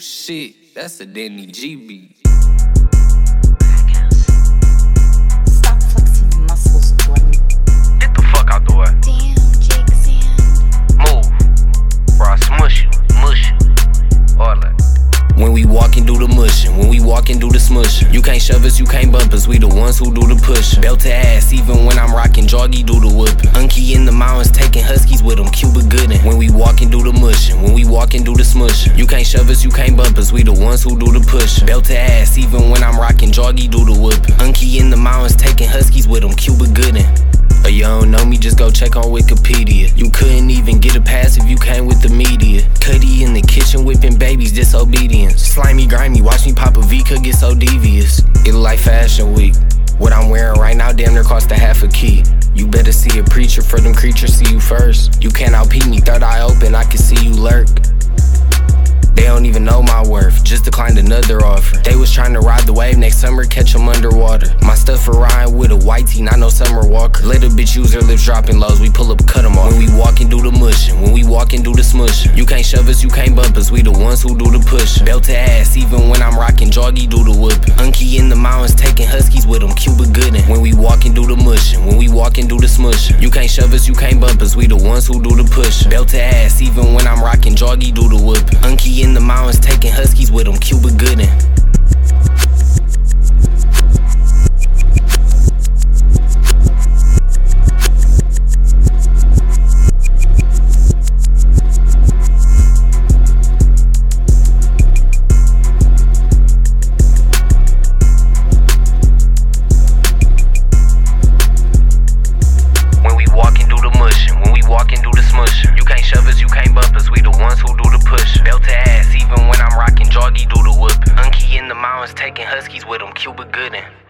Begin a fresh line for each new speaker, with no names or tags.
shit, that's a Danny G beat.
Stop flexing your muscles, Jordan.
Get the fuck out the way.
Damn, Jake Sand.
Move, or I smush you, mush you, all that.
When we walk and do the mushin', when we walk and do the smushin'. You can't shove us, you can't bump us, we the ones who do the pushin'. Belt to ass, even when I'm rockin', Joggy do the whoopin'. Unky in the mountains, taking huskies with them, Cuba Goodin'. When we walk and do the mushin', when we walk and do the smushin'. You can't shove us, you can't bump us, we the ones who do the pushin'. Belt to ass, even when I'm rockin', Joggy do the whoopin'. Unky in the mountains, taking huskies with them, Cuba Goodin'. You don't know me, just go check on Wikipedia. You couldn't even get a pass if you came with the media. Cuddy in the kitchen whipping babies, disobedience. Slimy, grimy, watch me pop a V, could get so devious. It like Fashion Week. What I'm wearing right now damn near cost a half a key. You better see a preacher for them creatures see you first. You can't outpeat me, third eye open, I can see you lurk. They don't even know my worth, just declined another offer. They was trying to ride the wave, next summer catch them underwater. My stuff for Ryan with a white tee, not no Summer Walker. Let a bitch use her lips dropping lows, we pull up, cut them off. When we walk and do the mushin', when we walk and do the smushin'. You can't shove us, you can't bump us, we the ones who do the pushin'. Belt to ass, even when I'm rockin', Joggy do the whoopin'. Unky in the mountains, taking huskies with them, Cuba Goodin'. When we walk and do the mushin', when we walk and do the smushin'. You can't shove us, you can't bump us, we the ones who do the pushin'. Belt to ass, even when I'm rockin', Joggy do the whoopin'. Unky in the mountains, taking huskies with them, Cuba Goodin'. When we walk and do the mushin', when we walk and do the smushin'. You can't shove us, you can't bump us, we the ones who do the pushin'. Belt to ass, even when I'm rockin', Joggy do the whoopin'. Unky in the mountains, taking huskies with them, Cuba Goodin'.